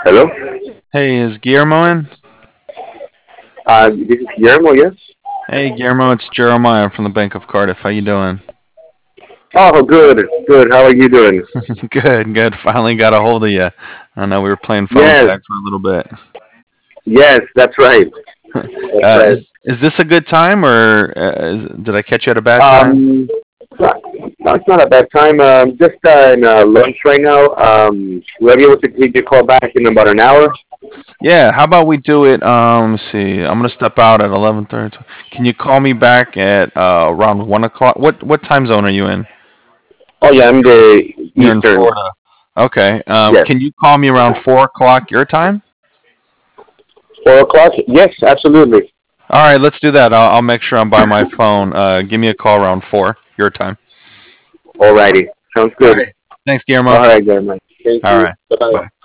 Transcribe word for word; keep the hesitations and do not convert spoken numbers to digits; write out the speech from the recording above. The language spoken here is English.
Hello? Hey, is Guillermo in? Uh, this is Guillermo, yes? Hey, Guillermo, it's Jeremiah from the Bank of Cardiff. How you doing? Oh, good, good. How are you doing? Good, good. Finally got a hold of you. I know we were playing phone Yes, tag for a little bit. yes, that's right. That's Uh, right. is is this a good time, or uh, is, did I catch you at a bad time? Um, no, it's not a bad time. Um, just uh, in uh, lunch right now. Um, will I be able to take your call back in about an hour? Yeah. How about we do it? Um, let's see. I'm gonna step out at eleven thirty. Can you call me back at uh, around one o'clock? What what time zone are you in? Oh, yeah, I'm the You're in Eastern. Florida. Okay. Um, Yes. can you call me around four o'clock your time? Four o'clock? Yes, absolutely. All right, let's do that. I'll, I'll make sure I'm by my phone. Uh, give me a call around four your time. Alrighty. Sounds All good. right. Thanks, Guillermo. All right, then, man. Thank All you. right. Bye-bye. Bye.